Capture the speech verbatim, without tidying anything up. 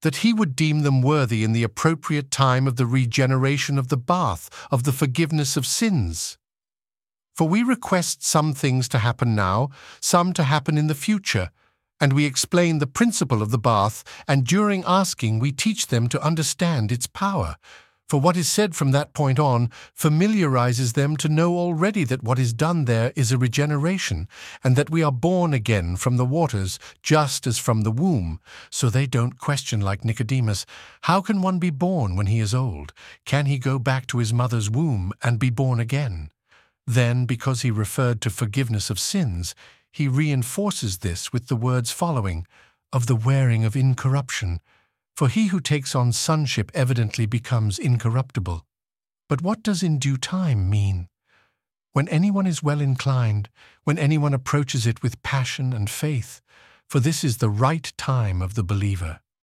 that he would deem them worthy in the appropriate time of the regeneration of the bath, of the forgiveness of sins. For we request some things to happen now, some to happen in the future, and we explain the principle of the bath, and during asking we teach them to understand its power. For what is said from that point on familiarizes them to know already that what is done there is a regeneration, and that we are born again from the waters, just as from the womb. So they don't question like Nicodemus, how can one be born when he is old? Can he go back to his mother's womb and be born again? Then, because he referred to forgiveness of sins, he reinforces this with the words following, of the wearing of incorruption. For he who takes on sonship evidently becomes incorruptible. But what does in due time mean? When anyone is well inclined, when anyone approaches it with passion and faith, for this is the right time of the believer.